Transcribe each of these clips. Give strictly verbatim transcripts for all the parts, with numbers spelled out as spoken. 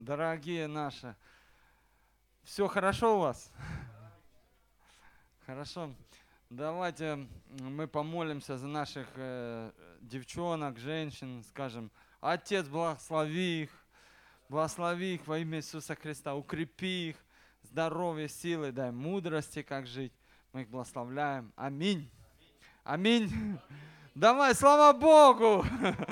Дорогие наши, все хорошо у вас? Хорошо. Давайте мы помолимся за наших э, девчонок, женщин, скажем, Отец, благослови их, благослови их во имя Иисуса Христа, укрепи их, здоровья, силы, дай мудрости, как жить. Мы их благословляем. Аминь. Аминь. Давай, слава Богу!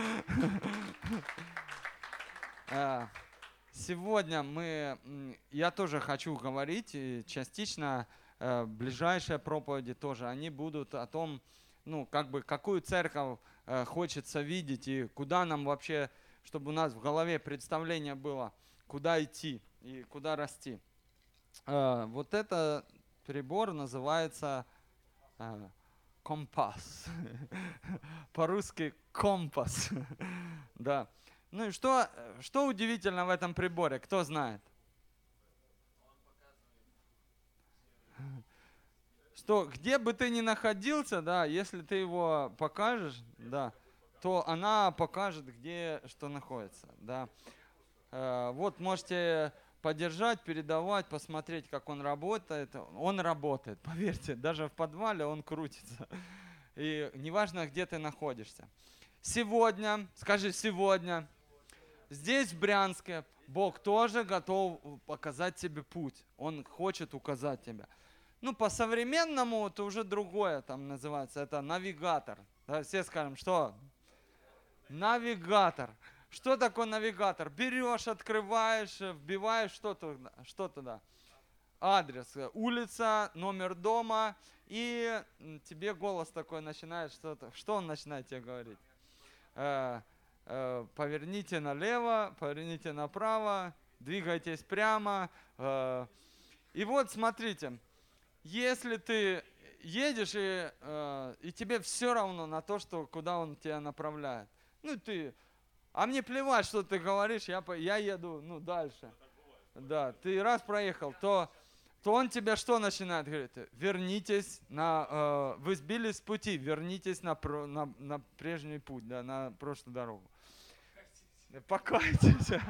Сегодня мы, я тоже хочу говорить, и частично э, ближайшие проповеди тоже, они будут о том, ну, как бы, какую церковь э, хочется видеть и куда нам вообще, чтобы у нас в голове представление было, куда идти и куда расти. Э, вот этот прибор называется э, компас. По-русски компас. Да. Ну и что, что удивительно в этом приборе, кто знает? Что где бы ты ни находился, да, если ты его покажешь, да, то она покажет, где что находится, да. Э, вот можете подержать, передавать, посмотреть, как он работает. Он работает, поверьте, даже в подвале он крутится. И неважно, где ты находишься. Сегодня, скажи сегодня, здесь, в Брянске, Бог тоже готов показать тебе путь. Он хочет указать тебе. Ну, по-современному это уже другое там называется. Это навигатор. Да, все скажем, что? Навигатор. Что такое навигатор? Берешь, открываешь, вбиваешь что туда, что туда. Адрес, улица, номер дома. И тебе голос такой начинает что-то. Что он начинает тебе говорить? Э, э, поверните налево, поверните направо, двигайтесь прямо. Э, и вот смотрите, если ты едешь и, э, и тебе все равно на то, что, куда он тебя направляет. Ну ты, а мне плевать, что ты говоришь, я, я еду ну, дальше. Да, ты раз проехал, то, то он тебе что начинает говорить? Вернитесь на, э, вы сбились с пути, вернитесь на, на, на прежний путь, да, на прошлую дорогу. Покайтесь.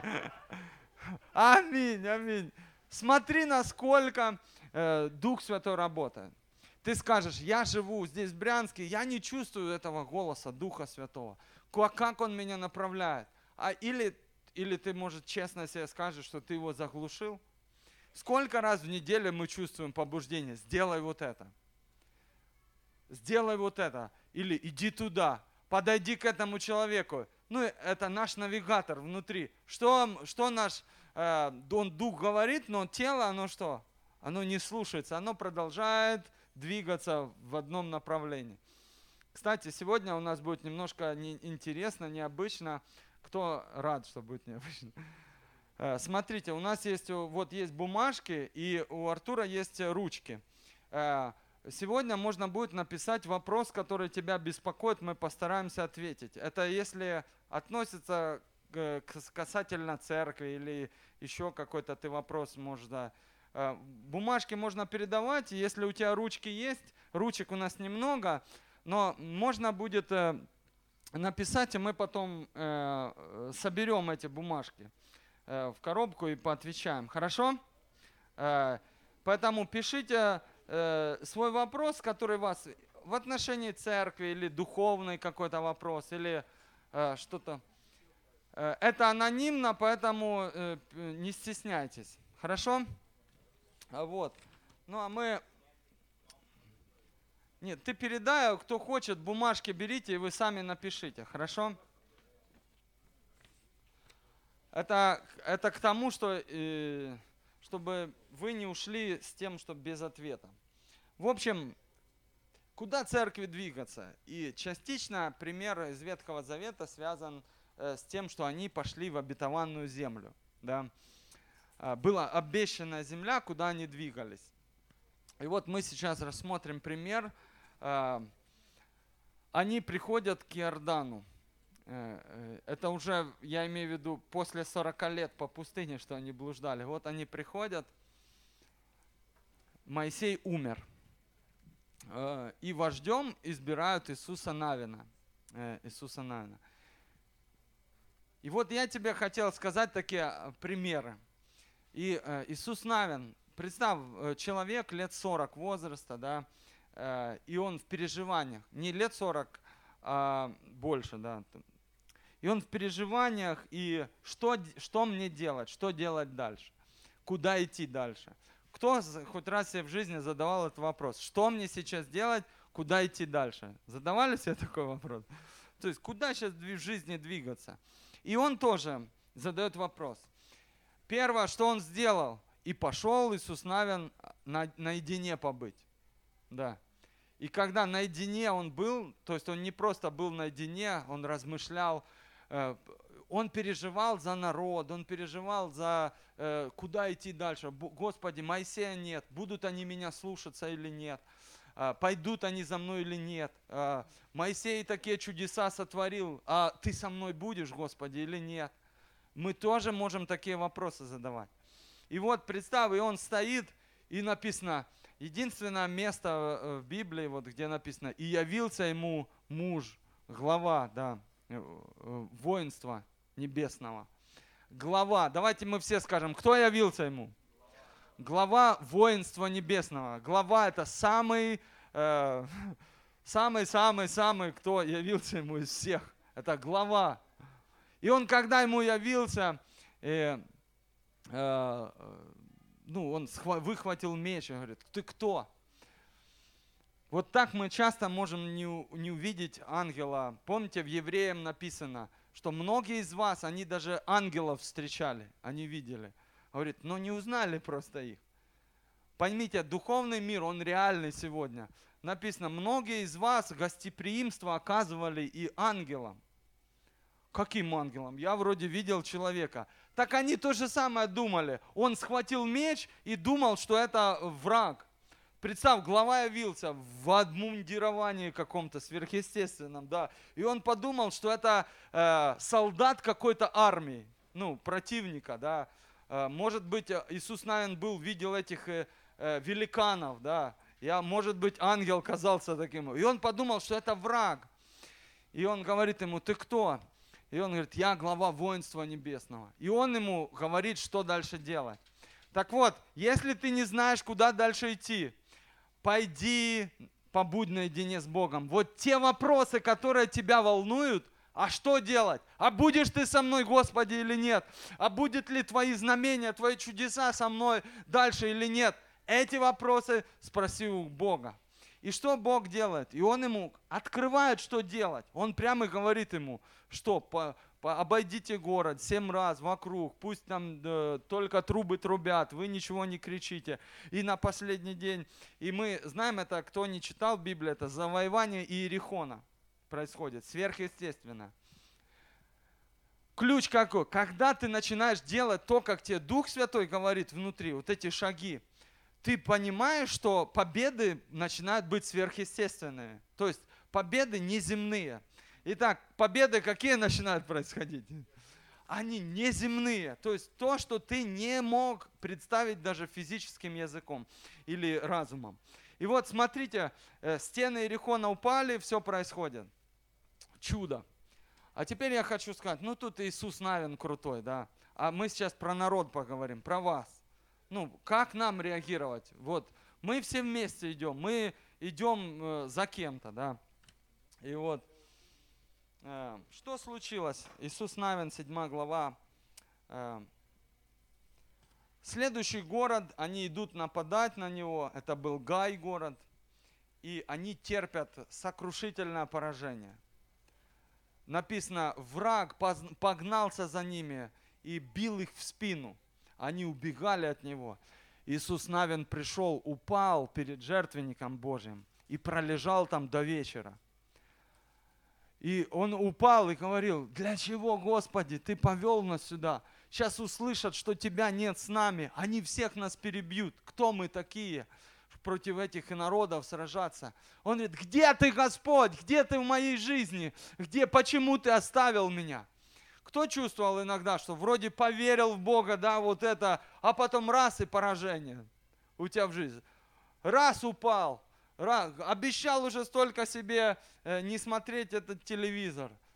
Аминь, аминь. Смотри, насколько э, Дух Святой работает. Ты скажешь, я живу здесь в Брянске, я не чувствую этого голоса Духа Святого. Как он меня направляет? А или, или ты, может, честно себе скажешь, что ты его заглушил? Сколько раз в неделю мы чувствуем побуждение? Сделай вот это. Сделай вот это. Или иди туда. Подойди к этому человеку. Ну, это наш навигатор внутри. Что, что наш э, он дух говорит, но тело, оно что? Оно не слушается. Оно продолжает двигаться в одном направлении. Кстати, сегодня у нас будет немножко не, интересно, необычно. Кто рад, что будет необычно? Э, смотрите, у нас есть, вот есть бумажки, и у Артура есть ручки. Э, Сегодня можно будет написать вопрос, который тебя беспокоит, мы постараемся ответить. Это если относится к, касательно церкви или еще какой-то ты вопрос можешь, да. Бумажки можно передавать, если у тебя ручки есть, ручек у нас немного, но можно будет написать, и мы потом соберем эти бумажки в коробку и поотвечаем. Хорошо? Поэтому пишите свой вопрос, который вас в отношении церкви или духовный какой-то вопрос, или э, что-то. Э, это анонимно, поэтому э, не стесняйтесь. Хорошо? Вот. Ну а мы... Нет, ты передай, кто хочет, бумажки берите и вы сами напишите. Хорошо? Это, это к тому, что... Э, чтобы вы не ушли с тем, что без ответа. В общем, куда церкви двигаться? И частично пример из Ветхого Завета связан э, с тем, что они пошли в обетованную землю. Да? А, была обещанная земля, куда они двигались. И вот мы сейчас рассмотрим пример. А, они приходят к Иордану. Это уже, я имею в виду, после сорока лет по пустыне, что они блуждали. Вот они приходят, Моисей умер. И вождем избирают Иисуса Навина. Иисуса Навина. И вот я тебе хотел сказать такие примеры. И э, Иисус Навин, представь, э, человек лет сорок возраста, да, э, и он в переживаниях, не лет сорок, а больше, да. И он в переживаниях, и что, что мне делать, что делать дальше, куда идти дальше. Кто хоть раз себе в жизни задавал этот вопрос, что мне сейчас делать, куда идти дальше? Задавали себе такой вопрос? То есть, куда сейчас в жизни двигаться? И он тоже задает вопрос. Первое, что он сделал, и пошел Иисус Навин на, наедине побыть. Да. И когда наедине он был, то есть он не просто был наедине, он размышлял, э, он переживал за народ, он переживал за э, куда идти дальше. Господи, Моисея нет, будут они меня слушаться или нет, э, пойдут они за мной или нет. Э, Моисей такие чудеса сотворил, а ты со мной будешь, Господи, или нет? Мы тоже можем такие вопросы задавать. И вот представь, и он стоит, и написано, единственное место в Библии, вот где написано, и явился ему муж, глава, да, воинства небесного. Глава, давайте мы все скажем, кто явился ему? Глава воинства небесного. Глава это самый, э, самый, самый, самый, кто явился ему из всех. Это глава. И он, когда ему явился, э, э, ну, он выхватил меч и говорит, ты кто? Вот так мы часто можем не, не увидеть ангела. Помните, в Евреям написано, что многие из вас, они даже ангелов встречали, они видели. Говорит, но не узнали просто их. Поймите, духовный мир, он реальный сегодня. Написано, многие из вас гостеприимство оказывали и ангелам. Каким ангелом? Я вроде видел человека. Так они то же самое думали. Он схватил меч и думал, что это враг. Представь, глава явился в обмундировании каком-то сверхъестественном, да. И он подумал, что это э, солдат какой-то армии, ну, противника, да. Э, может быть, Иисус Навин был, видел этих э, э, великанов, да. Я, может быть, ангел казался таким. И он подумал, что это враг. И он говорит ему, ты кто? И он говорит, я глава воинства небесного. И он ему говорит, что дальше делать. Так вот, если ты не знаешь, куда дальше идти, пойди, побудь наедине с Богом. Вот те вопросы, которые тебя волнуют, а что делать? А будешь ты со мной, Господи, или нет? А будет ли твои знамения, твои чудеса со мной дальше или нет? Эти вопросы спроси у Бога. И что Бог делает? И Он ему открывает, что делать. Он прямо говорит ему, что по, по, обойдите город семь раз вокруг, пусть там э, только трубы трубят, вы ничего не кричите. И на последний день, и мы знаем это, кто не читал Библию, это завоевание Иерихона происходит, сверхъестественно. Ключ какой? Когда ты начинаешь делать то, как тебе Дух Святой говорит внутри, вот эти шаги, ты понимаешь, что победы начинают быть сверхъестественными. То есть победы неземные. Итак, победы какие начинают происходить? Они неземные. То есть то, что ты не мог представить даже физическим языком или разумом. И вот смотрите, стены Иерихона упали, все происходит. Чудо. А теперь я хочу сказать, ну тут Иисус Навин крутой, да. А мы сейчас про народ поговорим, про вас. Ну, как нам реагировать? Вот, мы все вместе идем, мы идем э, за кем-то, да. И вот, э, что случилось? Иисус Навин, седьмая глава. Э, следующий город, они идут нападать на него, это был Гай город, и они терпят сокрушительное поражение. Написано, враг погнался за ними и бил их в спину. Они убегали от него. Иисус Навин пришел, упал перед жертвенником Божьим и пролежал там до вечера. И он упал и говорил, для чего, Господи, ты повел нас сюда? Сейчас услышат, что тебя нет с нами. Они всех нас перебьют. Кто мы такие? Против этих народов сражаться. Он говорит, где ты, Господь? Где ты в моей жизни? Где, почему ты оставил меня? Кто чувствовал иногда, что вроде поверил в Бога, да, вот это, а потом раз и поражение у тебя в жизни. Раз упал, раз, обещал уже столько себе э, не смотреть этот телевизор.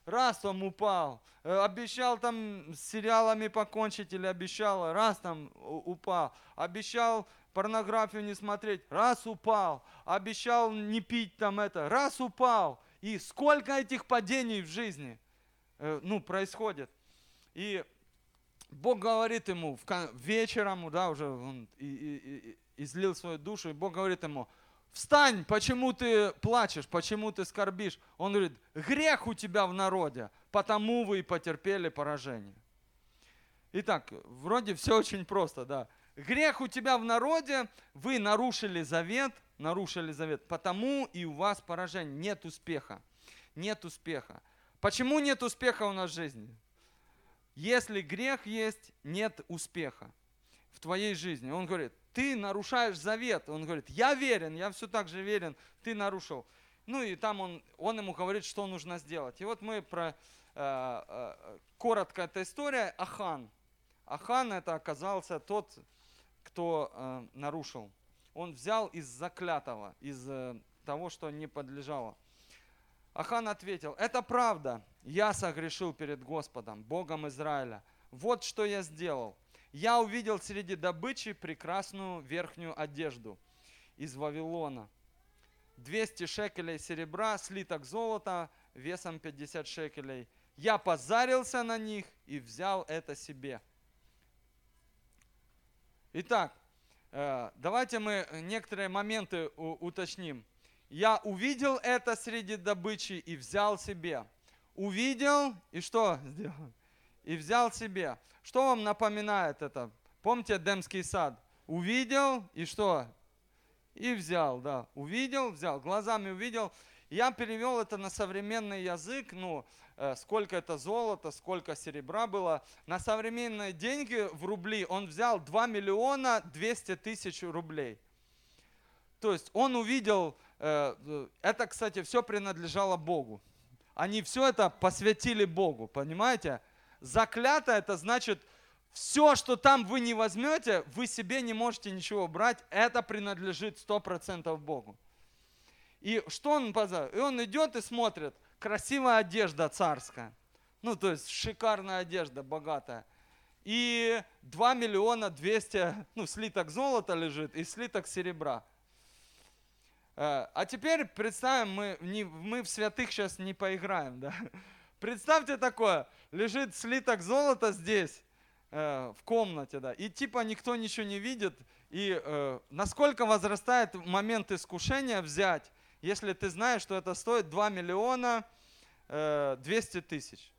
раз там упал. Обещал там с сериалами покончить или обещал, раз там упал. Обещал порнографию не смотреть, раз упал. Обещал не пить там это, раз упал. И сколько этих падений в жизни, ну, происходит. И Бог говорит ему вечером, да, уже он и, и, и, излил свою душу, и Бог говорит ему: встань, почему ты плачешь, почему ты скорбишь? Он говорит: грех у тебя в народе, потому вы и потерпели поражение. Итак, вроде все очень просто, да. Грех у тебя в народе, вы нарушили завет, нарушили завет, потому и у вас поражение, нет успеха, нет успеха. Почему нет успеха у нас в жизни? Если грех есть, нет успеха в твоей жизни. Он говорит: ты нарушаешь завет. Он говорит: я верен, я все так же верен, ты нарушил. Ну и там он, он ему говорит, что нужно сделать. И вот мы про, э, э, коротко эта история. Ахан. Ахан это оказался тот, кто э, нарушил. Он взял из заклятого, из э, того, что не подлежало. Ахан ответил: это правда, я согрешил перед Господом, Богом Израиля. Вот что я сделал. Я увидел среди добычи прекрасную верхнюю одежду из Вавилона. двести шекелей серебра, слиток золота весом пятьдесят шекелей. Я позарился на них и взял это себе. Итак, давайте мы некоторые моменты уточним. Я увидел это среди добычи и взял себе. Увидел и что сделал? И взял себе. Что вам напоминает это? Помните Эдемский сад? Увидел и что? И взял, да. Увидел, взял. Глазами увидел. Я перевел это на современный язык. Ну, э, сколько это золота, сколько серебра было. На современные деньги в рубли он взял два миллиона двести тысяч рублей. То есть он увидел, э, это, кстати, все принадлежало Богу. Они все это посвятили Богу, понимаете? Заклято, это значит, все, что там вы не возьмете, вы себе не можете ничего брать, это принадлежит сто процентов Богу. И что он позовет? И он идет и смотрит, красивая одежда царская, ну то есть шикарная одежда, богатая. И два миллиона двести, ну слиток золота лежит и слиток серебра. А теперь представим, мы, не, мы в святых сейчас не поиграем, да? Представьте такое, лежит слиток золота здесь, э, в комнате, да, и типа никто ничего не видит, и э, насколько возрастает момент искушения взять, если ты знаешь, что это стоит два миллиона двести тысяч.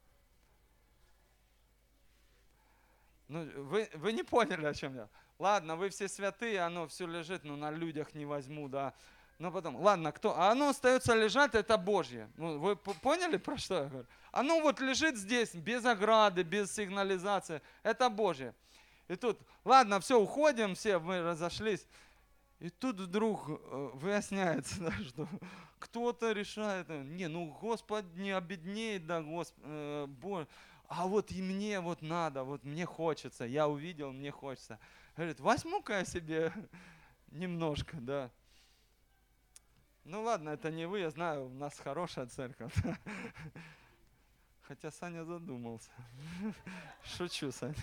Ну, вы, вы не поняли, о чем я. Ладно, вы все святые, оно все лежит, но на людях не возьму, да. Но потом, ладно, кто? А оно остается лежать, это Божье. Ну, вы поняли, про что я говорю? Оно вот лежит здесь, без ограды, без сигнализации. Это Божье. И тут, ладно, все, уходим, все, мы разошлись. И тут вдруг выясняется, да, что кто-то решает, не, ну Господь не обеднеет, да, Господь, э, Боже, а вот и мне вот надо, вот мне хочется, я увидел, мне хочется. Говорит, возьму-ка я себе немножко, да. Ну ладно, это не вы, я знаю, у нас хорошая церковь. Хотя Саня задумался. Шучу, Саня.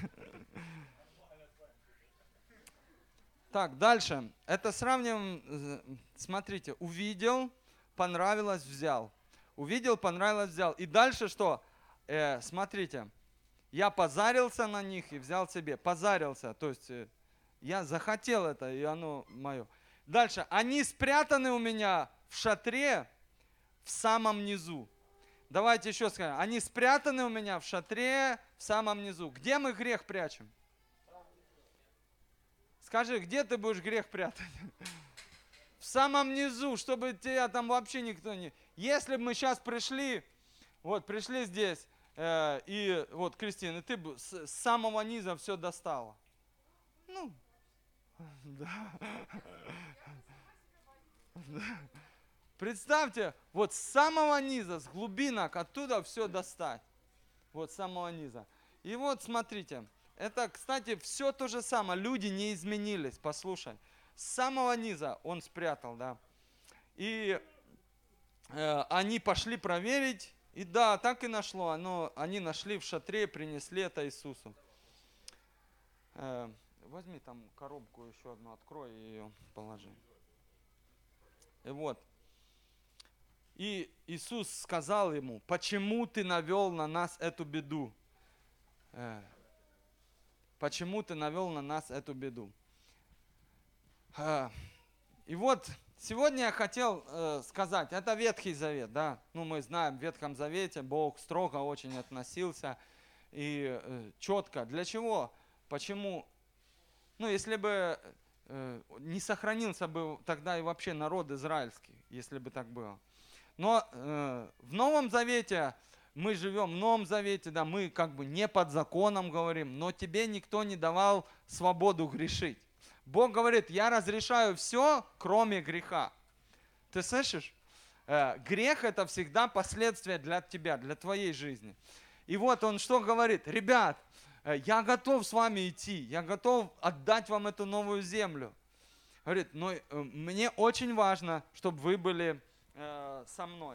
Так, дальше. Это сравниваем, смотрите, увидел, понравилось, взял. Увидел, понравилось, взял. И дальше что? Э, смотрите, я позарился на них и взял себе. Позарился, то есть э, я захотел это, и оно мое. Дальше. Они спрятаны у меня в шатре в самом низу. Давайте еще скажем. Они спрятаны у меня в шатре в самом низу. Где мы грех прячем? Скажи, где ты будешь грех прятать? В самом низу, чтобы тебя там вообще никто не... Если бы мы сейчас пришли, вот пришли здесь, э, и вот, Кристина, ты бы с, с самого низа все достала. Ну, да. Представьте, вот с самого низа, с глубинок, оттуда все достать. Вот с самого низа. И вот смотрите, это, кстати, все то же самое. Люди не изменились, послушай. С самого низа он спрятал, да. И э, они пошли проверить, И да, так и нашло. Оно, они нашли в шатре, принесли это Иисусу. Э, возьми там коробку еще одну, открой и ее положи. И вот. И Иисус сказал ему: почему ты навел на нас эту беду? Э, почему ты навел на нас эту беду? Э, и вот сегодня я хотел э, сказать, это Ветхий Завет, да, ну мы знаем, в Ветхом Завете Бог строго очень относился и э, четко. Для чего? Почему? Ну, если бы э, не сохранился бы тогда и вообще народ израильский, если бы так было. Но э, в Новом Завете мы живем, в Новом Завете, да, мы как бы не под законом говорим, но тебе никто не давал свободу грешить. Бог говорит: я разрешаю все, кроме греха. Ты слышишь? Э, грех это всегда последствия для тебя, для твоей жизни. И вот он что говорит: ребят, э, я готов с вами идти, я готов отдать вам эту новую землю. Говорит, но э, мне очень важно, чтобы вы были э, со мной.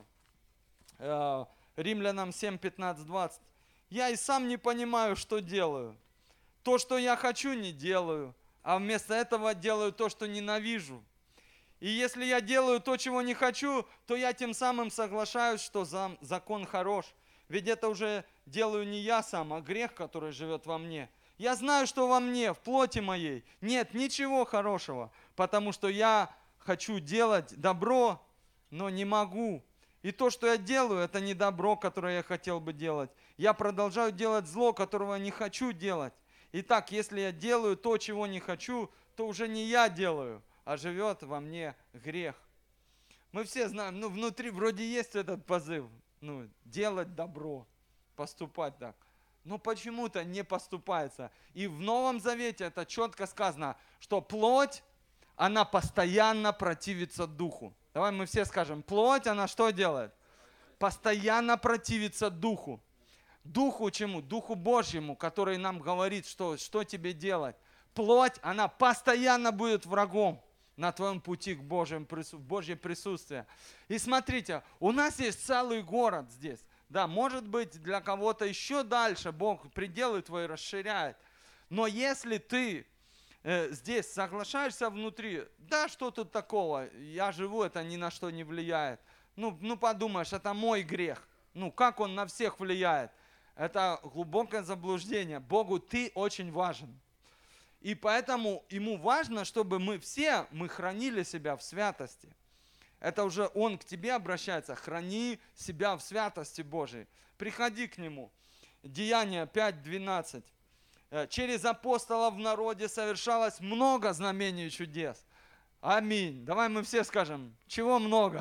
Э, Римлянам семь, пятнадцать, двадцать. Я и сам не понимаю, что делаю. То, что я хочу, не делаю, а вместо этого делаю то, что ненавижу. И если я делаю то, чего не хочу, то я тем самым соглашаюсь, что закон хорош. Ведь это уже делаю не я сам, а грех, который живет во мне. Я знаю, что во мне, в плоти моей, нет ничего хорошего, потому что я хочу делать добро, но не могу. И то, что я делаю, это не добро, которое я хотел бы делать. Я продолжаю делать зло, которого не хочу делать. Итак, если я делаю то, чего не хочу, то уже не я делаю, а живет во мне грех. Мы все знаем, ну внутри вроде есть этот позыв, ну делать добро, поступать так. Но почему-то не поступается. И в Новом Завете это четко сказано, что плоть, она постоянно противится духу. Давай мы все скажем, плоть, она что делает? Постоянно противится духу. Духу чему? Духу Божьему, который нам говорит, что, что тебе делать. Плоть, она постоянно будет врагом на твоем пути к Божьему, в Божье присутствие. И смотрите, у нас есть целый город здесь. Да, может быть, для кого-то еще дальше Бог пределы твои расширяет. Но если ты э, здесь соглашаешься внутри, да, что тут такого, я живу, это ни на что не влияет. Ну, ну подумаешь, это мой грех. Ну, как он на всех влияет? Это глубокое заблуждение. Богу ты очень важен. И поэтому ему важно, чтобы мы все, мы хранили себя в святости. Это уже он к тебе обращается. Храни себя в святости Божией. Приходи к нему. Деяния пять двенадцать. Через апостолов в народе совершалось много знамений и чудес. Аминь. Давай мы все скажем, чего много?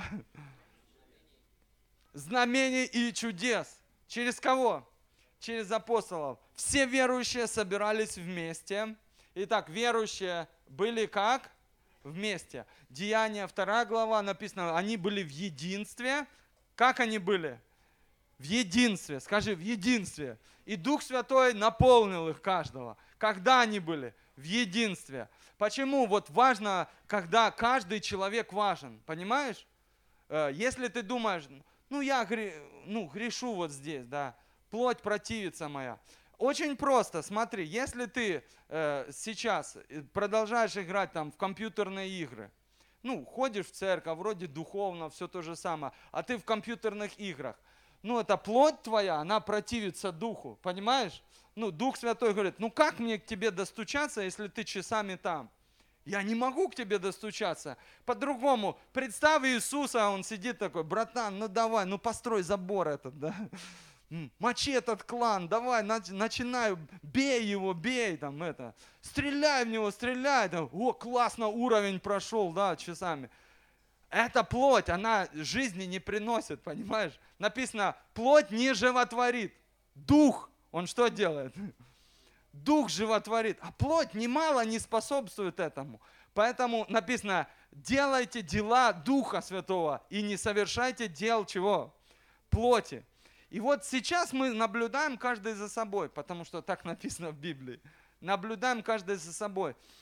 Знамений и чудес. Через кого? Через апостолов. Все верующие собирались вместе. Итак, верующие были как? Вместе. Деяния, вторая глава, написано, они были в единстве. Как они были? В единстве. Скажи, в единстве. И Дух Святой наполнил их каждого. Когда они были? В единстве. Почему? Вот важно, когда каждый человек важен. Понимаешь? Если ты думаешь, ну я ну, грешу вот здесь, да, плоть противится моя. Очень просто, смотри, если ты э, сейчас продолжаешь играть там в компьютерные игры, ну, ходишь в церковь, вроде духовно, все то же самое, а ты в компьютерных играх, ну, это плоть твоя, она противится духу, понимаешь? Ну, Дух Святой говорит, ну, как мне к тебе достучаться, если ты часами там? Я не могу к тебе достучаться. По-другому, представь Иисуса, он сидит такой, братан, ну, давай, ну, построй забор этот, да. Мочи этот клан, давай, начинай, бей его, бей, там это, стреляй в него, стреляй, там, о, классно, уровень прошел, да, часами. Эта плоть, она жизни не приносит, понимаешь? Написано, плоть не животворит, дух, он что делает? Дух животворит, а плоть немало не способствует этому. Поэтому написано, делайте дела Духа Святого и не совершайте дел чего? Плоти. И вот сейчас мы наблюдаем каждый за собой, потому что так написано в Библии. Наблюдаем каждый за собой.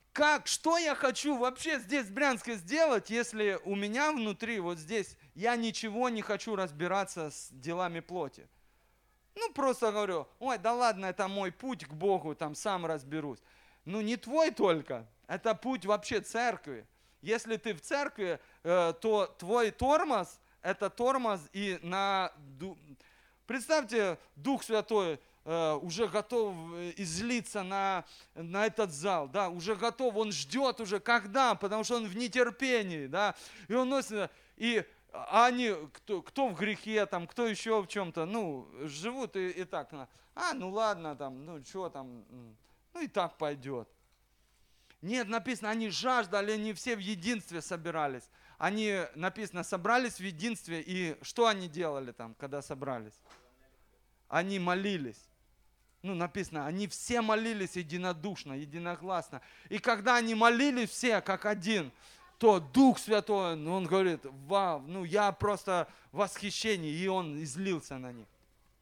Как, что я хочу вообще здесь, в Брянске, сделать, если у меня внутри, вот здесь, я ничего не хочу разбираться с делами плоти? Ну, просто говорю, ой, да ладно, это мой путь к Богу, там сам разберусь. Ну, не твой только, это путь вообще церкви. Если ты в церкви, э, то твой тормоз, это тормоз и на... Представьте, Дух Святой э, уже готов излиться на, на этот зал, да, уже готов, он ждет уже, когда, потому что он в нетерпении, да, и он носит, и они, кто, кто в грехе, там, кто еще в чем-то, ну, живут и, и так, а, ну ладно, там, ну, что там, ну, и так пойдет. Нет, написано, они жаждали, они все в единстве собирались. Они, написано, собрались в единстве, и что они делали там, когда собрались? Они молились. Ну, написано, они все молились единодушно, единогласно. И когда они молились все, как один, то Дух Святой, он говорит, вау, ну, я просто в восхищении, и он излился на них.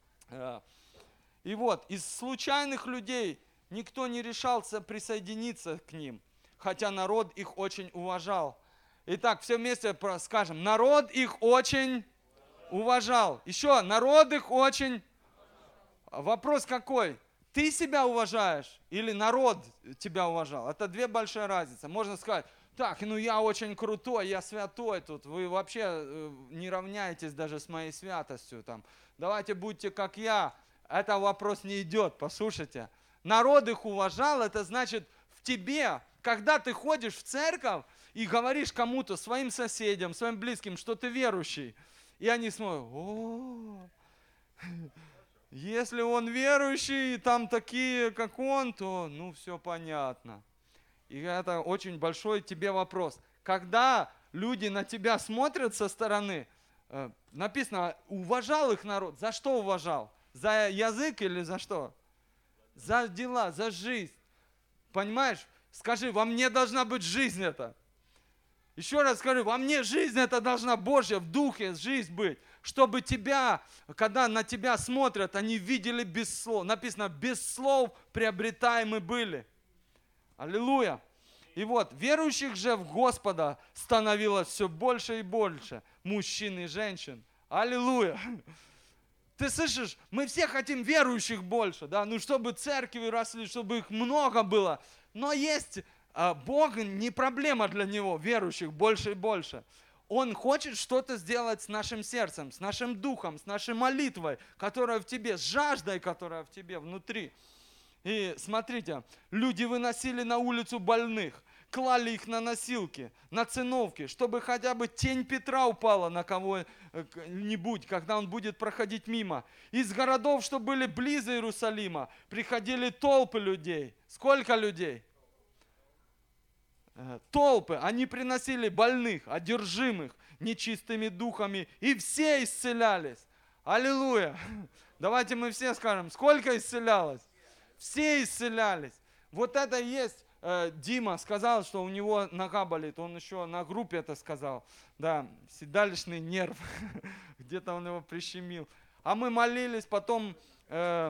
И вот, из случайных людей никто не решался присоединиться к ним, хотя народ их очень уважал. Итак, все вместе скажем, народ их очень уважал. Еще, народ их очень... Вопрос какой? Ты себя уважаешь или народ тебя уважал? Это две большие разницы. Можно сказать, так, ну я очень крутой, я святой тут, вы вообще не равняетесь даже с моей святостью. Там. Давайте будьте как я. Это вопрос не идет, послушайте. Народ их уважал, это значит в тебе, когда ты ходишь в церковь и говоришь кому-то, своим соседям, своим близким, что ты верующий, и они смотрят, о, если он верующий, и там такие, как он, то, ну, все понятно. И это очень большой тебе вопрос. Когда люди на тебя смотрят со стороны, написано, уважал их народ. За что уважал? За язык или за что? За дела, за жизнь. Понимаешь? Скажи, во мне должна быть жизнь эта. Еще раз скажи, во мне жизнь эта должна Божья, в духе жизнь быть. Чтобы тебя, когда на тебя смотрят, они видели без слов. Написано, без слов приобретаемы были. Аллилуйя. И вот, верующих же в Господа становилось все больше и больше. Мужчин и женщин. Аллилуйя. Ты слышишь, мы все хотим верующих больше, да, ну чтобы церкви росли, чтобы их много было. Но есть, Бог не проблема для Него, верующих больше и больше. Он хочет что-то сделать с нашим сердцем, с нашим духом, с нашей молитвой, которая в тебе, с жаждой, которая в тебе внутри. И смотрите, люди выносили на улицу больных, клали их на носилки, на циновки, чтобы хотя бы тень Петра упала на кого-нибудь, когда он будет проходить мимо. Из городов, что были близ Иерусалима, приходили толпы людей. Сколько людей? Толпы. Они приносили больных, одержимых, нечистыми духами, и все исцелялись. Аллилуйя! Давайте мы все скажем, сколько исцелялось? Все исцелялись. Вот это и есть. Э, Дима сказал, что у него нога болит. Он еще на группе это сказал. Да, седалищный нерв. Где-то он его прищемил. А мы молились, потом... Э,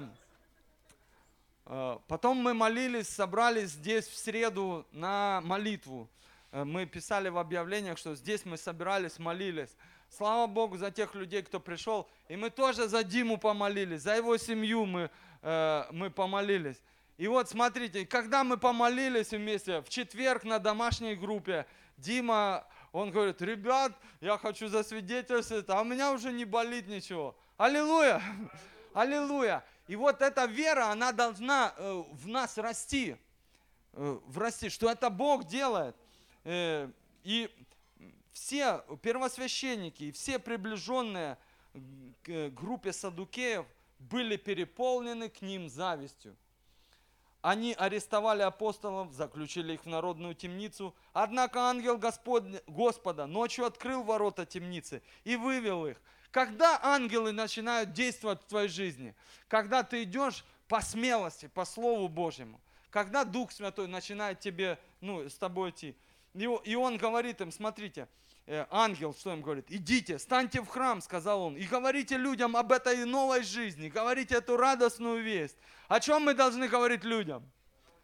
э, потом мы молились, собрались здесь в среду на молитву. Э, мы писали в объявлениях, что здесь мы собирались, молились. Слава Богу за тех людей, кто пришел. И мы тоже за Диму помолились, за его семью мы, э, мы помолились. И вот смотрите, когда мы помолились вместе, в четверг на домашней группе, Дима, он говорит, ребят, я хочу засвидетельствовать, а у меня уже не болит ничего. Аллилуйя! Аллилуйя! И вот эта вера, она должна э, в нас расти, э, расти, что это Бог делает. Э, и все первосвященники и все приближенные к группе саддукеев были переполнены к ним завистью. Они арестовали апостолов, заключили их в народную темницу. Однако ангел Господь, Господа ночью открыл ворота темницы и вывел их. Когда ангелы начинают действовать в твоей жизни? Когда ты идешь по смелости, по Слову Божьему. Когда Дух Святой начинает тебе, ну, с тобой идти. И он говорит им, смотрите, ангел, что им говорит? Идите, станьте в храм, сказал он, и говорите людям об этой новой жизни, говорите эту радостную весть. О чем мы должны говорить людям?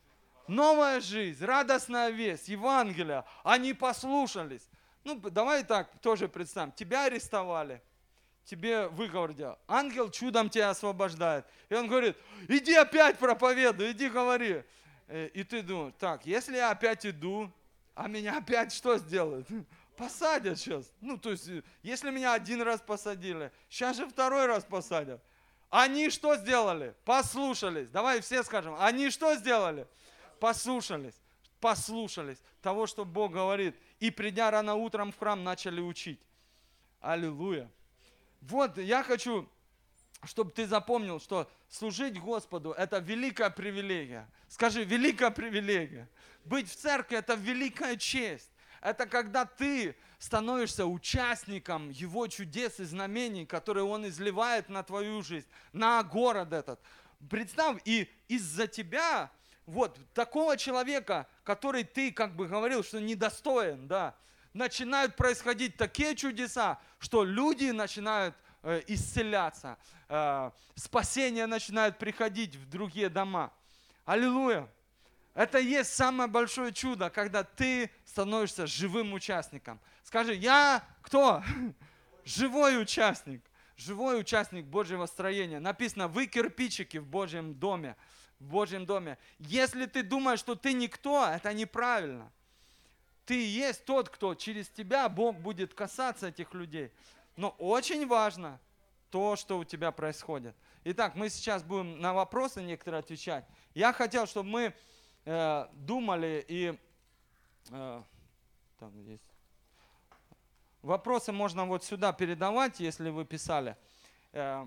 Новая жизнь, радостная весть, Евангелие. Они послушались. Ну, давай так тоже представим. Тебя арестовали. Тебе выговор делал. Ангел чудом тебя освобождает. И он говорит, иди опять проповедуй, иди говори. И ты думаешь, так, если я опять иду, а меня опять что сделают? Посадят сейчас. Ну, то есть, если меня один раз посадили, сейчас же второй раз посадят. Они что сделали? Послушались. Давай все скажем, они что сделали? Послушались. Послушались того, что Бог говорит. И придя рано утром в храм, начали учить. Аллилуйя. Вот я хочу, чтобы ты запомнил, что служить Господу – это великая привилегия. Скажи, великая привилегия. Быть в церкви – это великая честь. Это когда ты становишься участником Его чудес и знамений, которые Он изливает на твою жизнь, на город этот. Представь, и из-за тебя, вот такого человека, который ты как бы говорил, что недостоин, да, начинают происходить такие чудеса, что люди начинают э, исцеляться, э, спасение начинает приходить в другие дома. Аллилуйя! Это и есть самое большое чудо, когда ты становишься живым участником. Скажи, я кто? Живой участник. Живой участник Божьего строения. Написано, вы кирпичики в Божьем доме. В Божьем доме. Если ты думаешь, что ты никто, это неправильно. Ты и есть тот, кто через тебя Бог будет касаться этих людей. Но очень важно то, что у тебя происходит. Итак, мы сейчас будем на вопросы некоторые отвечать. Я хотел, чтобы мы э, думали и... Э, там есть. Вопросы можно вот сюда передавать, если вы писали. Э,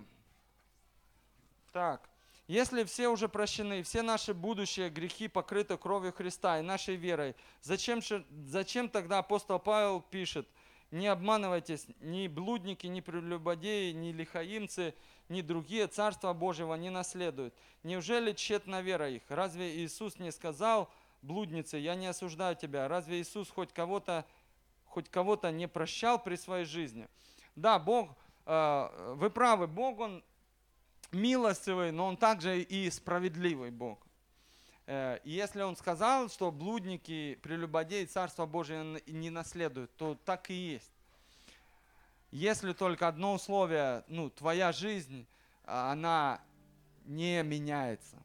так. Если все уже прощены, все наши будущие грехи покрыты кровью Христа и нашей верой, зачем, зачем тогда апостол Павел пишет, не обманывайтесь, ни блудники, ни прелюбодеи, ни лихаимцы, ни другие Царства Божьего не наследуют. Неужели тщетна вера их? Разве Иисус не сказал, блуднице, я не осуждаю тебя? Разве Иисус хоть кого-то, хоть кого-то не прощал при своей жизни? Да, Бог, э, вы правы, Бог, Он милостивый, но Он также и справедливый Бог. И если Он сказал, что блудники, прелюбодеи Царство Божие не наследуют, то так и есть. Если только одно условие, ну, твоя жизнь, она не меняется.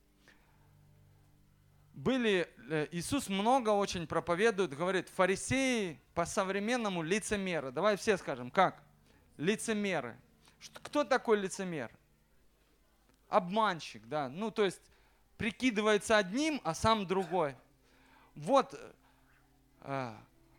Были, Иисус много очень проповедует, говорит, фарисеи по-современному лицемеры. Давай все скажем, как? Лицемеры. Кто такой лицемер? Обманщик, да, ну то есть прикидывается одним, а сам другой. Вот, э,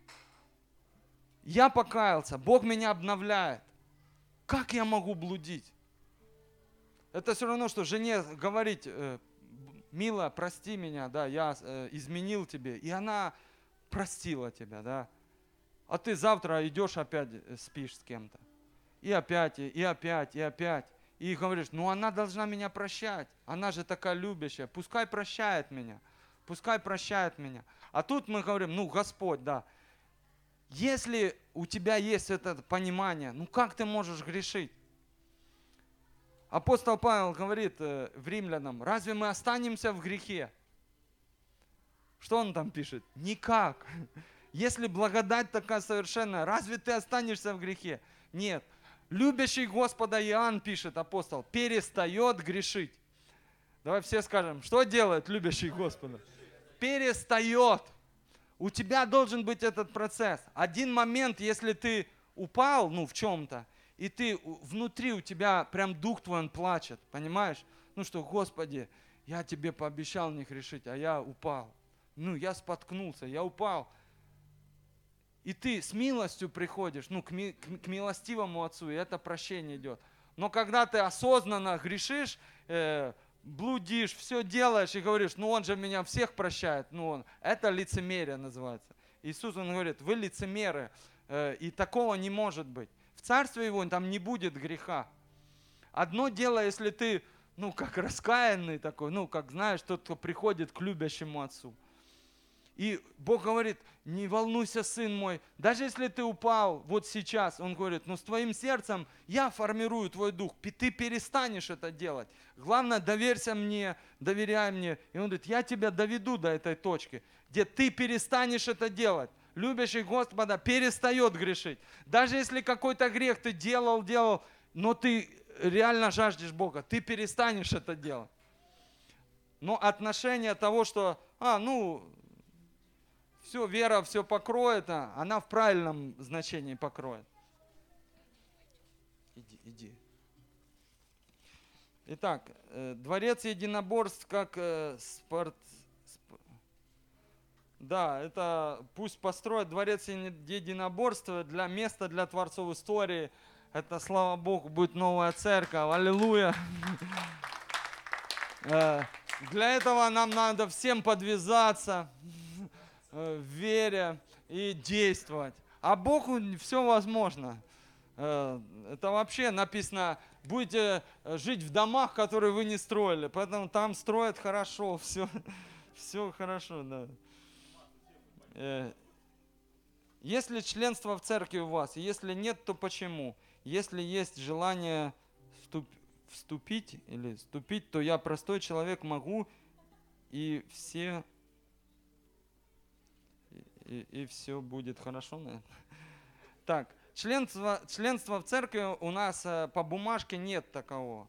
я покаялся, Бог меня обновляет. Как я могу блудить? Это все равно, что жене говорить, э, милая, прости меня, да, я э, изменил тебе, и она простила тебя, да. А ты завтра идешь опять спишь с кем-то. И опять, и опять, и опять. И говоришь, ну она должна меня прощать, она же такая любящая, пускай прощает меня, пускай прощает меня. А тут мы говорим, ну Господь, да, если у тебя есть это понимание, ну как ты можешь грешить? Апостол Павел говорит э, в Римлянам, разве мы останемся в грехе? Что он там пишет? Никак. Если благодать такая совершенная, разве ты останешься в грехе? Нет. Любящий Господа Иоанн, пишет апостол, перестает грешить. Давай все скажем, что делает любящий Господа? Перестает. У тебя должен быть этот процесс. Один момент, если ты упал, ну, в чем-то, и ты внутри у тебя прям дух твой, он плачет, понимаешь? Ну что, Господи, я тебе пообещал не грешить, а я упал. Ну, я споткнулся, я упал. И ты с милостью приходишь, ну, к, ми, к, к милостивому Отцу, и это прощение идет. Но когда ты осознанно грешишь, э, блудишь, все делаешь и говоришь, ну, Он же меня всех прощает, ну, он, это лицемерие называется. Иисус, Он говорит, вы лицемеры, э, и такого не может быть. В Царстве Его там не будет греха. Одно дело, если ты, ну, как раскаянный такой, ну, как знаешь, тот, кто приходит к любящему Отцу. И Бог говорит, не волнуйся, сын мой, даже если ты упал вот сейчас, Он говорит, но с твоим сердцем я формирую твой дух, ты перестанешь это делать. Главное, доверься мне, доверяй мне. И Он говорит, я тебя доведу до этой точки, где ты перестанешь это делать. Любящий Господа перестает грешить. Даже если какой-то грех ты делал, делал, но ты реально жаждешь Бога, ты перестанешь это делать. Но отношение того, что, а, ну, все, вера все покроет, а она в правильном значении покроет. Иди, иди. Итак, дворец единоборств как спорт... Да, это пусть построят дворец единоборства для места для творцов истории. Это, слава Богу, будет новая церковь. Аллилуйя. Для этого нам надо всем подвязаться в вере и действовать. А Богу все возможно. Это вообще написано, будете жить в домах, которые вы не строили. Поэтому там строят хорошо, все, все хорошо, да. Если членство в церкви у вас, если нет, то почему? Если есть желание вступить или вступить, то я простой человек могу и все и, и все будет хорошо, наверное. Так, членство, членство в церкви у нас по бумажке нет такового.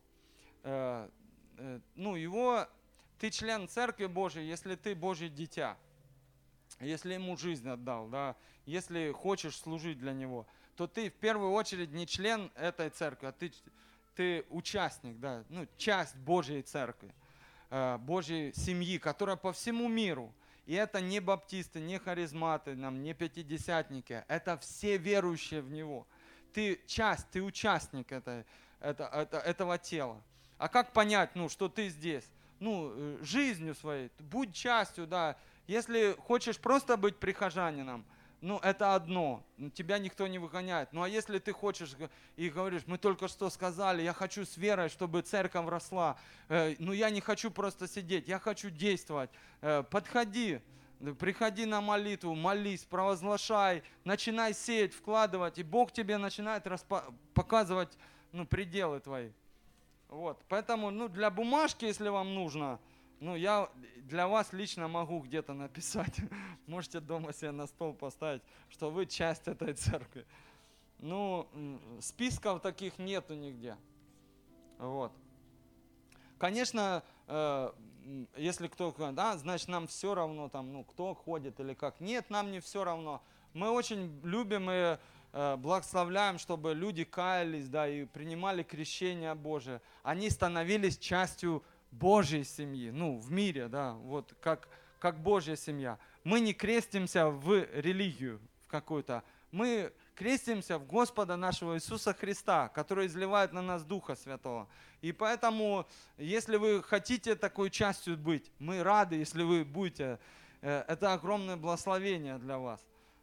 Ну, его, ты член церкви Божией, если ты Божье дитя. Если ему жизнь отдал, да, если хочешь служить для него, то ты в первую очередь не член этой церкви, а ты, ты участник, да, ну, часть Божьей церкви, Божьей семьи, которая по всему миру. И это не баптисты, не харизматы, нам, не пятидесятники, это все верующие в Него. Ты часть, ты участник этой, это, это, этого тела. А как понять, ну, что ты здесь? Ну, жизнью своей, будь частью, да. Если хочешь просто быть прихожанином, ну, это одно, тебя никто не выгоняет. Ну, а если ты хочешь и говоришь, мы только что сказали, я хочу с верой, чтобы церковь росла, э, ну, я не хочу просто сидеть, я хочу действовать. Э, подходи, приходи на молитву, молись, провозглашай, начинай сеять, вкладывать, и Бог тебе начинает распо- показывать, ну, пределы твои. Вот, поэтому, ну, для бумажки, если вам нужно, ну, я для вас лично могу где-то написать. Можете дома себе на стол поставить, что вы часть этой церкви. Ну, списков таких нету нигде. Вот. Конечно, э, если кто, да, значит, нам все равно, там, ну, кто ходит или как. Нет, нам не все равно. Мы очень любим и э, благословляем, чтобы люди каялись, да, и принимали крещение Божие. Они становились частью Божьей семьи, ну, в мире, да, вот как, как Божья семья. Мы не крестимся в религию в какую-то, мы крестимся в Господа нашего Иисуса Христа, который изливает на нас Духа Святого. И поэтому, если вы хотите такой частью быть, мы рады, если вы будете. Это огромное благословение для вас,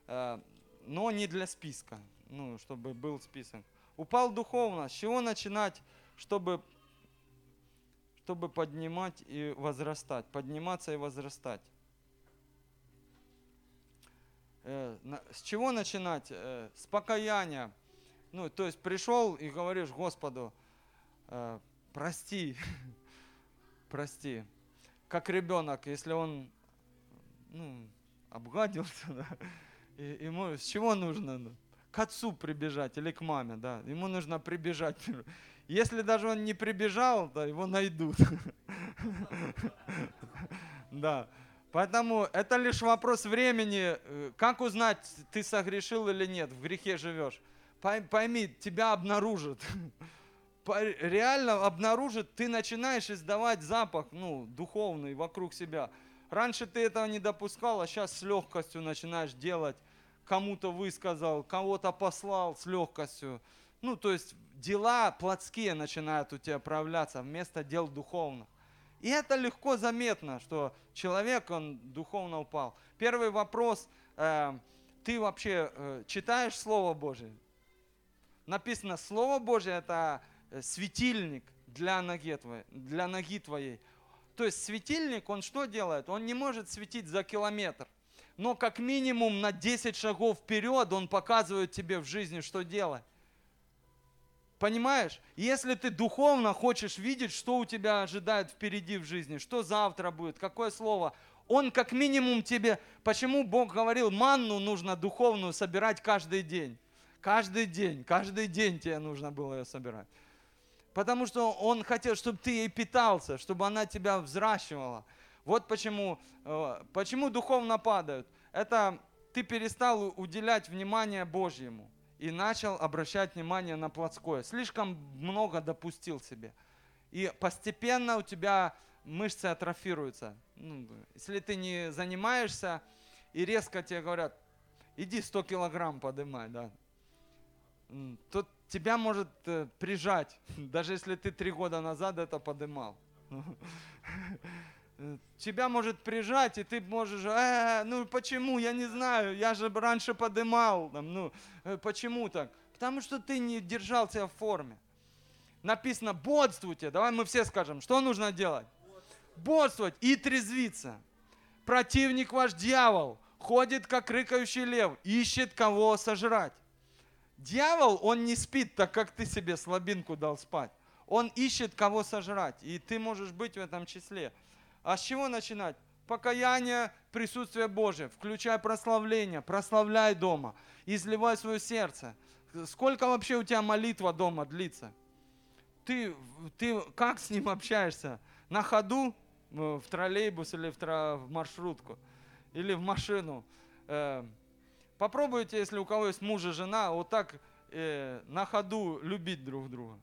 но не для списка, ну, чтобы был список. Упал духовно, с чего начинать, чтобы чтобы поднимать и возрастать, подниматься и возрастать. С чего начинать? С покаяния. Ну, то есть пришел и говоришь Господу, прости, прости. Как ребенок, если он, ну, обгадился, да, и ему с чего нужно? К отцу прибежать или к маме, да, ему нужно прибежать. Если даже он не прибежал, то его найдут. Да. Поэтому это лишь вопрос времени. Как узнать, ты согрешил или нет, в грехе живешь? Пойми, тебя обнаружат. Реально обнаружат, ты начинаешь издавать запах, ну, духовный вокруг себя. Раньше ты этого не допускал, а сейчас с легкостью начинаешь делать. Кому-то высказал, кого-то послал с легкостью. Ну, то есть дела плотские начинают у тебя проявляться вместо дел духовных. И это легко заметно, что человек, он духовно упал. Первый вопрос, э, ты вообще э, читаешь Слово Божие? Написано, Слово Божие это светильник для ноги твоей, для ноги твоей. То есть светильник, он что делает? Он не может светить за километр. но как минимум на десять шагов вперед Он показывает тебе в жизни, что делать. Понимаешь? Если ты духовно хочешь видеть, что у тебя ожидает впереди в жизни, что завтра будет, какое слово, Он как минимум тебе... Почему Бог говорил, манну нужно духовную собирать каждый день? Каждый день, каждый день тебе нужно было ее собирать. Потому что Он хотел, чтобы ты ей питался, чтобы она тебя взращивала. Вот почему, почему духовно падают. Это ты перестал уделять внимание Божьему и начал обращать внимание на плотское. Слишком много допустил себе. И постепенно у тебя мышцы атрофируются. Ну, если ты не занимаешься, и резко тебе говорят, иди сто килограмм поднимай, да, то тебя может э, прижать, даже если ты три года назад это поднимал. Тебя может прижать, и ты можешь, э, ну почему, я не знаю, я же раньше поднимал, там, ну э, почему так? Потому что ты не держал себя в форме. Написано, бодствуйте, давай мы все скажем, что нужно делать? Бодствовать и трезвиться. Противник ваш дьявол ходит, как рыкающий лев, ищет кого сожрать. Дьявол, он не спит, так как ты себе слабинку дал спать. Он ищет кого сожрать, и ты можешь быть в этом числе. А с чего начинать? Покаяние, присутствие Божие. Включай прославление, прославляй дома, изливай свое сердце. Сколько вообще у тебя молитва дома длится? Ты, ты как с ним общаешься? На ходу, в троллейбус или в, тро, в маршрутку, или в машину. Попробуйте, если у кого есть муж и жена, вот так э, на ходу любить друг друга.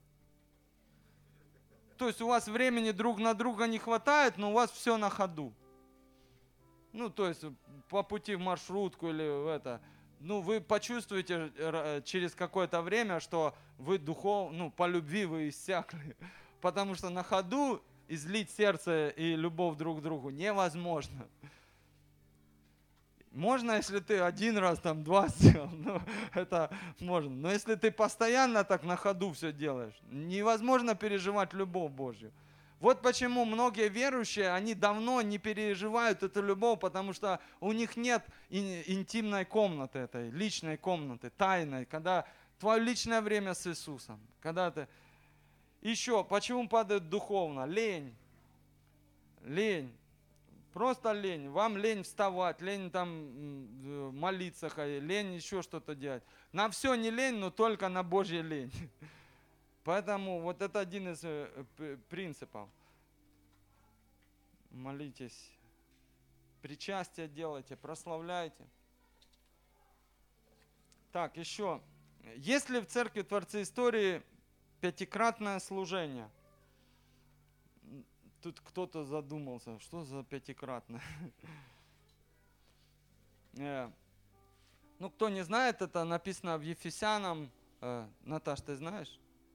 То есть у вас времени друг на друга не хватает, но у вас все на ходу. Ну, то есть по пути в маршрутку или в это. Ну, вы почувствуете через какое-то время, что вы духовно, ну, по любви вы иссякли. Потому что на ходу излить сердце и любовь друг к другу невозможно. Можно, если ты один раз, там, два сделал, ну, это можно. Но если ты постоянно так на ходу все делаешь, невозможно переживать любовь Божью. Вот почему многие верующие, они давно не переживают эту любовь, потому что у них нет интимной комнаты этой, личной комнаты, тайной, когда твое личное время с Иисусом. Когда ты... Еще, почему падает духовно? Лень. Лень. Просто лень. Вам лень вставать, лень там молиться, лень еще что-то делать. На все не лень, но только на Божьей лень. Поэтому вот это один из принципов. Молитесь, причастие делайте, прославляйте. Так, еще. Есть ли в церкви Творцы Истории пятикратное служение? Тут кто-то задумался, что за пятикратное? Ну, кто не знает, это написано в Ефесянам. Наташ, ты знаешь?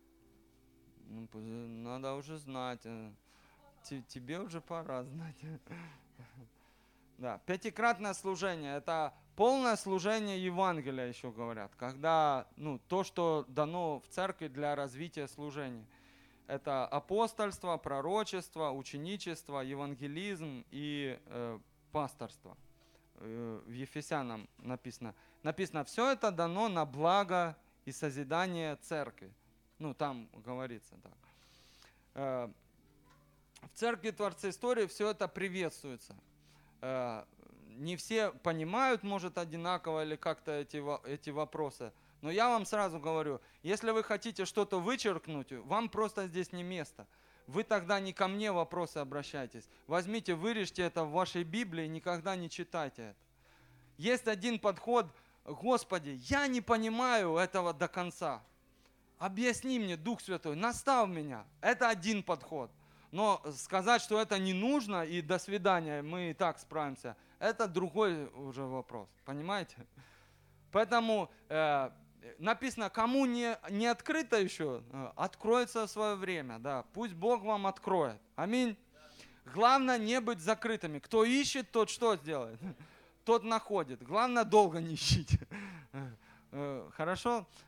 Надо уже знать. Тебе уже пора знать. Да, пятикратное служение – это полное служение Евангелия, еще говорят. Когда, ну, то, что дано в церкви для развития служения. Это апостольство, пророчество, ученичество, евангелизм и э, пасторство. Э, в Ефесянам написано. Написано, все это дано на благо и созидание церкви. Ну, там говорится так. Э, в церкви Творцы Истории все это приветствуется. Э, не все понимают, может, одинаково или как-то эти, эти вопросы. Но я вам сразу говорю, если вы хотите что-то вычеркнуть, вам просто здесь не место. Вы тогда не ко мне вопросы обращайтесь. Возьмите, вырежьте это в вашей Библии и никогда не читайте это. Есть один подход, Господи, я не понимаю этого до конца. Объясни мне, Дух Святой, настав меня. Это один подход. Но сказать, что это не нужно и до свидания, мы и так справимся, это другой уже вопрос. Понимаете? Поэтому э, написано, кому не, не открыто еще, откроется в свое время. Да. Пусть Бог вам откроет. Аминь. Главное не быть закрытыми. Кто ищет, тот что сделает? Тот находит. Главное долго не ищите. Хорошо?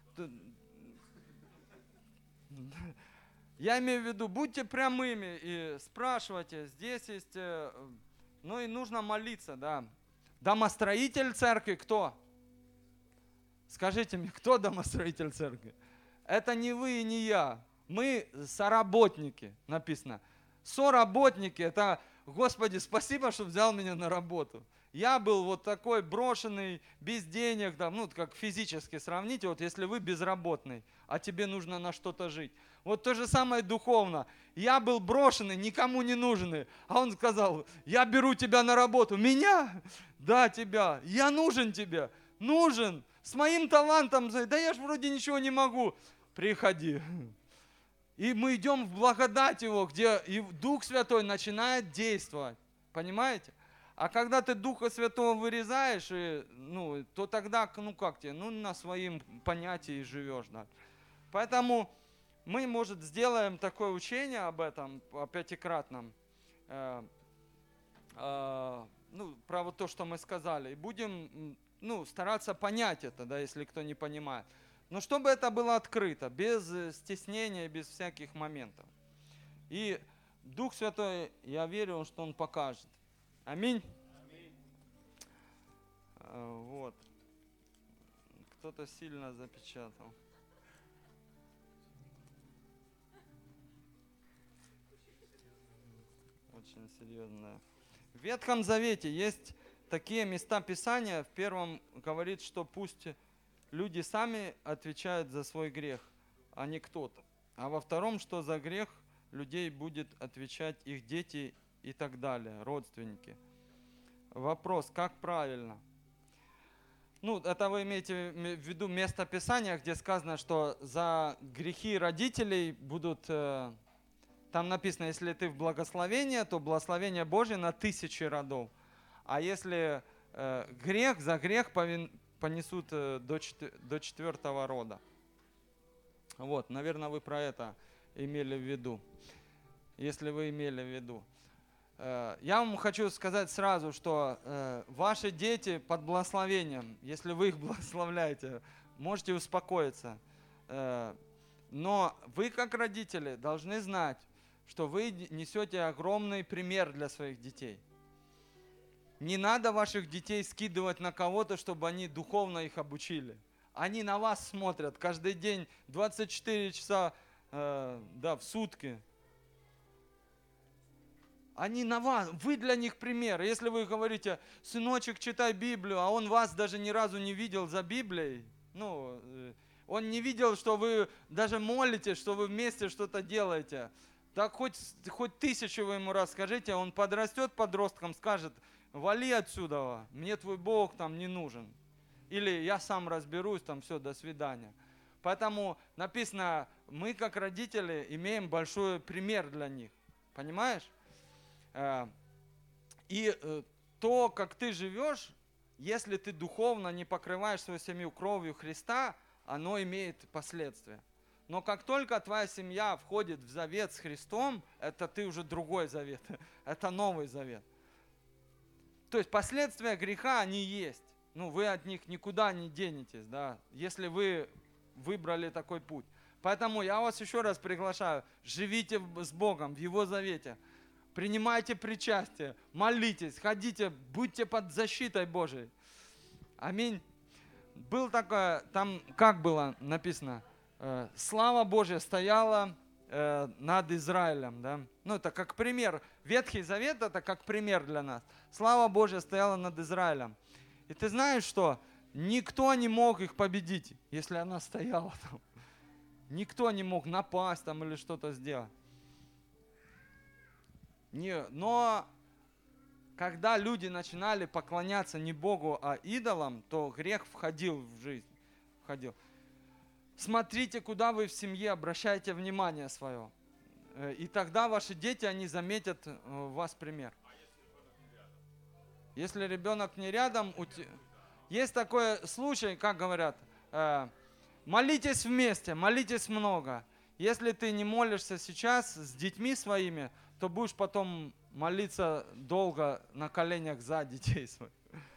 Я имею в виду, будьте прямыми и спрашивайте. Здесь есть, ну и нужно молиться, да. Домостроитель церкви кто? Скажите мне, кто домостроитель церкви? Это не вы и не я. Мы соработники, написано. Соработники, это, Господи, спасибо, что взял меня на работу. Я был вот такой брошенный, без денег, да, ну, как физически сравните, вот если вы безработный, а тебе нужно на что-то жить. Вот то же самое духовно. Я был брошенный, никому не нужный, а он сказал, я беру тебя на работу. Меня? Да, тебя. Я нужен тебе. Нужен. С моим талантом, да я ж вроде ничего не могу. Приходи. И мы идем в благодать Его, где и Дух Святой начинает действовать. Понимаете? А когда ты Духа Святого вырезаешь, и, ну, то тогда, ну как тебе, ну на своем понятии живешь. Да. Поэтому мы, может, сделаем такое учение об этом, о пятикратном, э, э, ну, про вот то, что мы сказали, и будем, ну, стараться понять это, да, если кто не понимает. Но чтобы это было открыто, без стеснения, без всяких моментов. И Дух Святой, я верю, что Он покажет. Аминь. Аминь. Вот. Кто-то сильно запечатал. Очень серьезно. В Ветхом Завете есть такие места Писания. В первом говорит, что пусть люди сами отвечают за свой грех, а не кто-то. А во втором, что за грех людей будет отвечать их дети и так далее, родственники. Вопрос, как правильно? Ну, это вы имеете в виду место Писания, где сказано, что за грехи родителей будут, э, там написано, если ты в благословении, то благословение Божье на тысячи родов. А если э, грех, за грех повин, понесут э, до, четвер, до четвертого рода. Вот, наверное, вы про это имели в виду, если вы имели в виду. Я вам хочу сказать сразу, что э, ваши дети под благословением, если вы их благословляете, можете успокоиться. Э, но вы, как родители, должны знать, что вы несете огромный пример для своих детей. Не надо ваших детей скидывать на кого-то, чтобы они духовно их обучили. Они на вас смотрят каждый день, двадцать четыре часа э, да, в сутки. Они на вас, вы для них пример. Если вы говорите, сыночек, читай Библию, а он вас даже ни разу не видел за Библией, ну, он не видел, что вы даже молитесь, что вы вместе что-то делаете, так хоть, хоть тысячу вы ему раз скажите, он подрастет подростком, скажет, вали отсюда, мне твой Бог там не нужен. Или я сам разберусь, там все, до свидания. Поэтому написано, мы как родители имеем большой пример для них. Понимаешь? И то, как ты живешь, если ты духовно не покрываешь свою семью кровью Христа, оно имеет последствия. Но как только твоя семья входит в завет с Христом, это ты уже другой завет, это новый завет. То есть последствия греха, они есть. Ну, вы от них никуда не денетесь, да, если вы выбрали такой путь. Поэтому я вас еще раз приглашаю, живите с Богом в Его завете. Принимайте причастие, молитесь, ходите, будьте под защитой Божией. Аминь. Был такое, там как было написано, э, слава Божья стояла э, над Израилем. Да? Ну это как пример. Ветхий Завет это как пример для нас. Слава Божья стояла над Израилем. И ты знаешь что? Никто не мог их победить, если она стояла там. Никто не мог напасть там или что-то сделать. Не, но когда люди начинали поклоняться не Богу, а идолам, то грех входил в жизнь. Входил. Смотрите, куда вы в семье обращаете внимание свое. И тогда ваши дети, они заметят в вас пример. Если ребенок не рядом, есть такой случай, как говорят, молитесь вместе, молитесь много. Если ты не молишься сейчас с детьми своими, то будешь потом молиться долго на коленях за детей своих.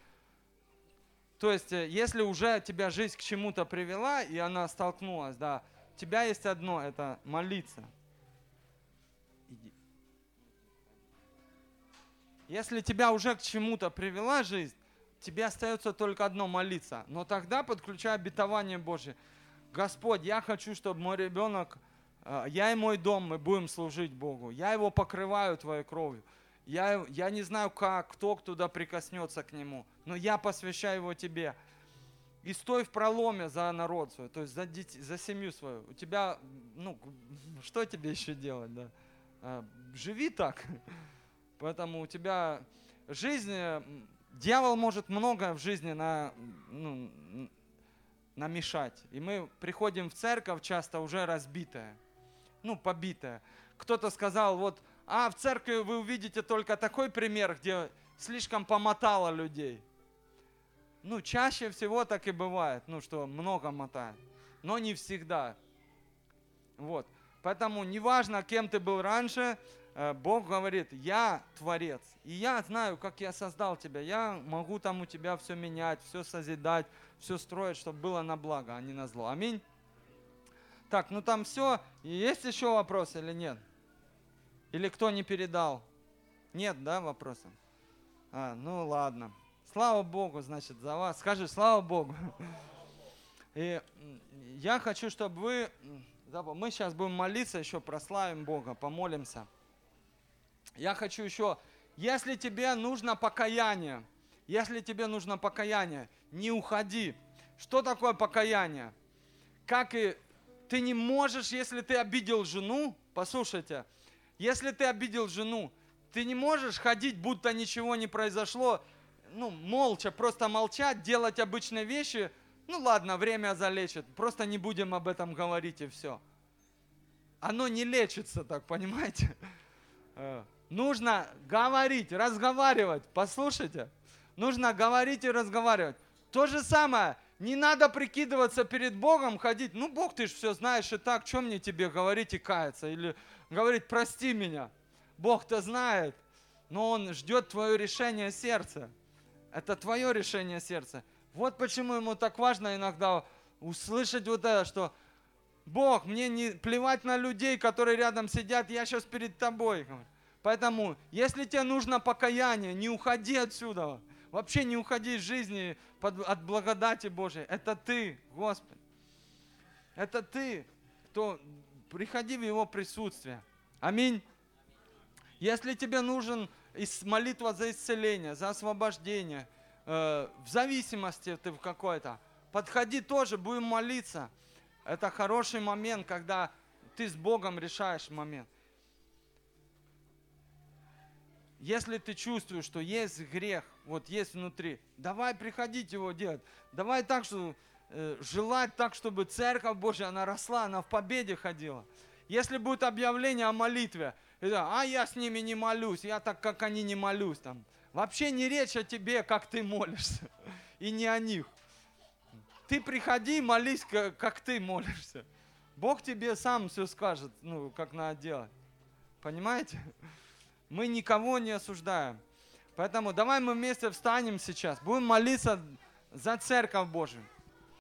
То есть, если уже тебя жизнь к чему-то привела, и она столкнулась, да, у тебя есть одно, это молиться. Иди. Если тебя уже к чему-то привела жизнь, тебе остается только одно — молиться. Но тогда подключай обетование Божье. Господь, я хочу, чтобы мой ребенок, я и мой дом, мы будем служить Богу. Я его покрываю Твоей кровью. Я, я не знаю, как, кто туда прикоснется к нему, но я посвящаю его Тебе. И стой в проломе за народ свой, то есть за, детей, за семью свою. У тебя, ну, что тебе еще делать, да? А, живи так. Поэтому у тебя жизнь, дьявол может многое в жизни на, ну, намешать. И мы приходим в церковь часто уже разбитая, ну, побитая. Кто-то сказал, вот, а в церкви вы увидите только такой пример, где слишком помотало людей. Ну, чаще всего так и бывает, ну, что много мотает, но не всегда. Вот. Поэтому неважно, кем ты был раньше, Бог говорит, я Творец, и я знаю, как я создал тебя, я могу там у тебя все менять, все созидать, все строить, чтобы было на благо, а не на зло. Аминь. Так, ну там все. Есть еще вопросы или нет? Или кто не передал? Нет, да, вопросов? А, ну ладно. Слава Богу, значит, за вас. Скажи, слава Богу. И я хочу, чтобы вы... Мы сейчас будем молиться, еще прославим Бога, помолимся. Я хочу еще... Если тебе нужно покаяние, если тебе нужно покаяние, не уходи. Что такое покаяние? Как и... Ты не можешь, если ты обидел жену, послушайте, если ты обидел жену, ты не можешь ходить, будто ничего не произошло, ну, молча, просто молчать, делать обычные вещи. Ну ладно, время залечит, просто не будем об этом говорить и все. Оно не лечится так, понимаете? Нужно говорить, разговаривать, послушайте. Нужно говорить и разговаривать. То же самое, не надо прикидываться перед Богом, ходить, ну Бог, ты же все знаешь и так, что мне тебе говорить и каяться? Или говорить, прости меня. Бог-то знает, но Он ждет твое решение сердца. Это твое решение сердца. Вот почему ему так важно иногда услышать вот это, что Бог, мне не плевать на людей, которые рядом сидят, я сейчас перед тобой. Поэтому, если тебе нужно покаяние, не уходи отсюда. Вообще не уходи из жизни под, от благодати Божией. Это ты, Господи. Это ты, кто приходи в Его присутствие. Аминь. Если тебе нужен молитва за исцеление, за освобождение, э, в зависимости ты в какой-то, подходи тоже, будем молиться. Это хороший момент, когда ты с Богом решаешь момент. Если ты чувствуешь, что есть грех, вот есть внутри, давай приходить его делать. Давай так, что э, желать так, чтобы Церковь Божья, она росла, она в победе ходила. Если будет объявление о молитве, а я с ними не молюсь, я так, как они, не молюсь. Там. Вообще не речь о тебе, как ты молишься, и не о них. Ты приходи, молись, как, как ты молишься. Бог тебе сам все скажет, ну, как надо делать. Понимаете? Мы никого не осуждаем. Поэтому давай мы вместе встанем сейчас, будем молиться за Церковь Божию.